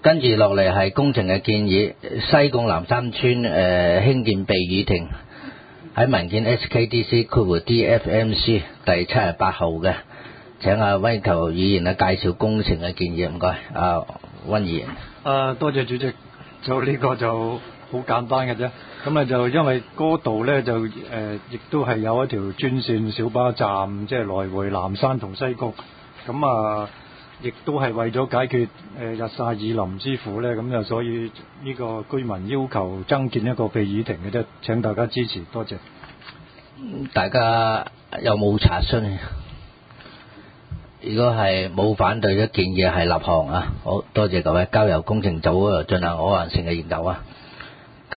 跟住落嚟係工程嘅建議，西貢南山村興建避雨亭，喺文件 SKDC-DFMC 第78號嘅，請阿溫球議員介紹工程嘅建議，唔該，溫議員。 多謝主席，就呢個就好簡單嘅啫。咁啊就因為嗰度咧就亦都係有一條專線小巴站，即係來回南山同西貢。咁啊，亦都係為咗解決日曬雨淋之苦咧，咁就所以呢個居民要求增建一個避雨亭嘅啫。請大家支持，多謝。 大家有冇查詢？如果係冇反對嘅建議係立項啊，好多謝各位，交由工程組進行可行性嘅研究啊。